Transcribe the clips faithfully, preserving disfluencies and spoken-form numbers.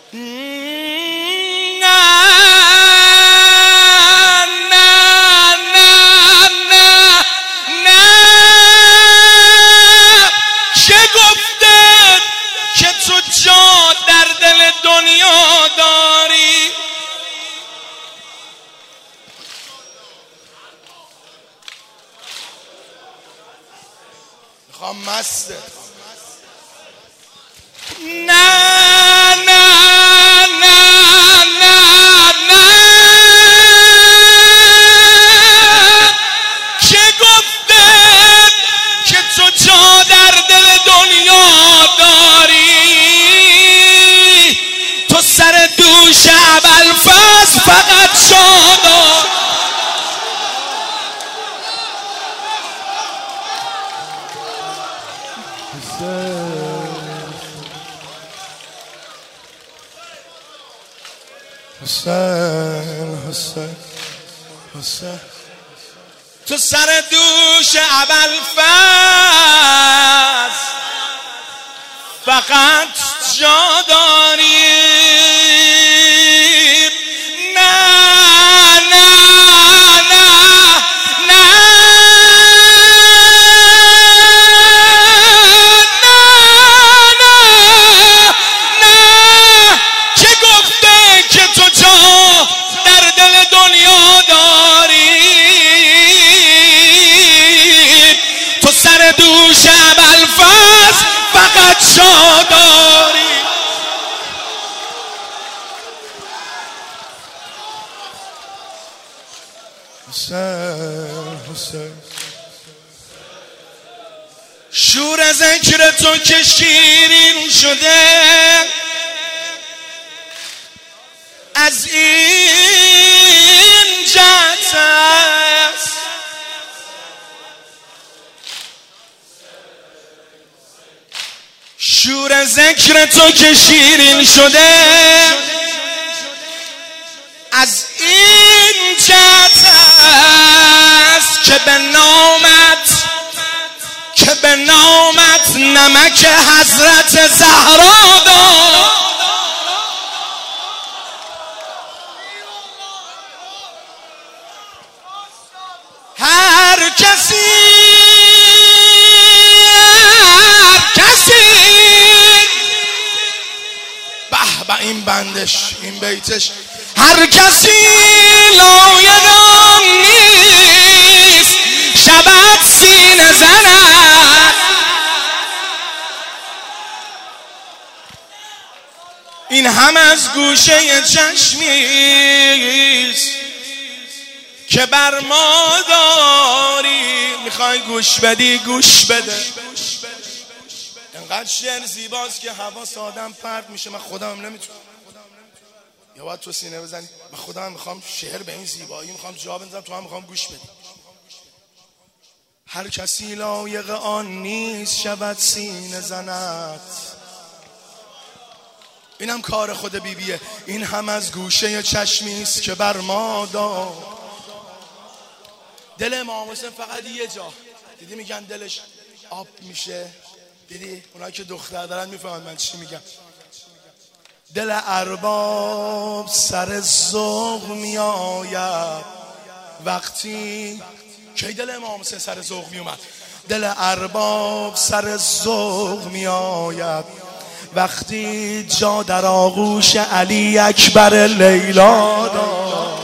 جا در دل دنیا داری. میخوام مسته. نه نه نه نه نه که گفته که تو جا در دل دنیا داری. تو سر دوش ابوالفضل فقط شادار. حسین حسین حسین تو سر دوش ابوالفضل فقط جا داری. دوش ابوالفضل فقط شاداری. حسین حسین شور ذکر تو که شیرین شده از این جهت است. شور ذکر تو که شیرین شده از این جهت است که به نامت که به نامت نمک حضرت زهرا داد. هر کسی این بندش این بیتش هر کسی لایق آن نیست شود سینه زند. این هم از گوشه چشمیست که بر ما داری. میخوای گوش بدی گوش بده. انقدر شعر زیباست که حواس آدم پرت میشه. من خودم نمیتونم. یا باید تو سینه بزنی من خودم میخوام شعر به این زیبایی میخوام جا بندازم، تو هم میخوام گوش بدی. هر کسی لایق آن نیست شود سینه زند. اینم کار خود بیبیه. این هم از گوشه چشمیست که بر ما داد. دل امام حسین فقط یه جا دیدی میگن دلش آب میشه. دیدی اونایی که دختر دارن میفهمن من چی میگم. دل ارباب سر ذوق میآید وقتی کی دل امام حسین سر ذوق میومد. دل ارباب سر ذوق میآید وقتی جا در آغوش علی اکبر لیلا داد.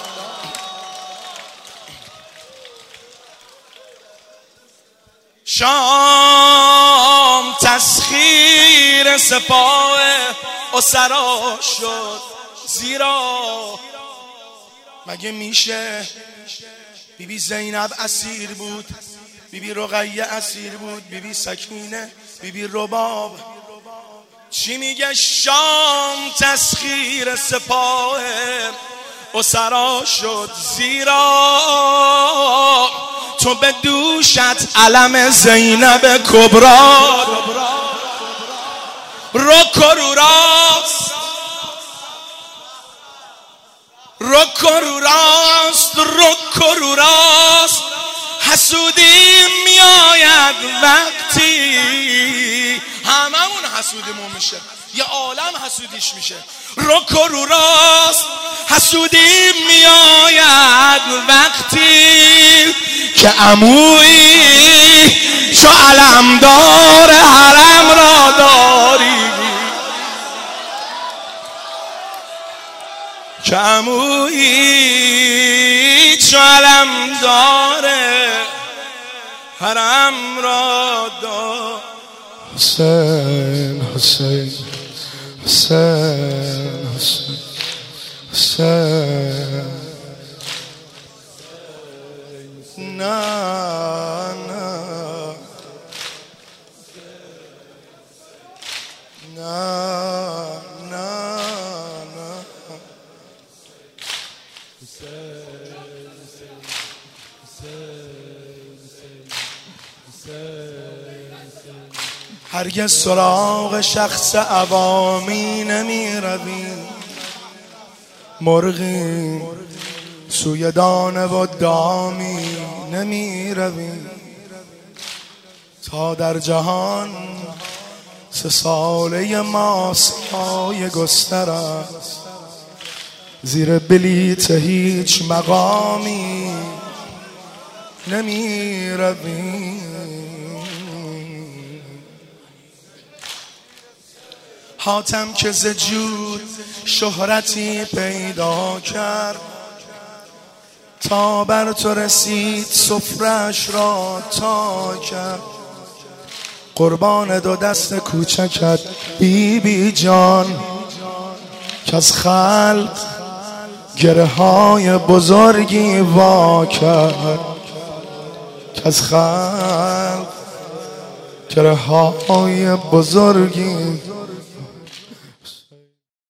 شام تسخیر سپاه اسرا شد زیرا مگه میشه بیبی زینب اسیر بود، بیبی رقیه اسیر بود، بیبی سکینه، بیبی رباب. چی میگه شام تسخیر سپاه اسرا شد زیرا تو به دوشت علم زینب کبرا رک و رو راست رک و رو راست رک و رو راست. حسودی میآید وقتی هممون حسودمون میشه، یه عالم حسودیش میشه. رک و رو راست حسودی میآید وقتی که عمویی چو علمدار حرم را داری، که عمویی چو علمدار حرم را داری. حسین حسین حسین حسین حسین نه نه نه نه نه هرگز سراغ شخص عوامی نمی روی، مرغی سوی دانه و دامی نمی روی. تا در جهان سه ساله ما سایه گستر است، زیر بلیت هیچ مقامی نمی روی. حاتم که ز جود شهرتی پیدا کرد، تا بر تو رسید سفرش را تا کرد. قربان دو دست کوچکت بی بی جان، که از خلق گره های بزرگی وا کرد، که از خلق گره های بزرگی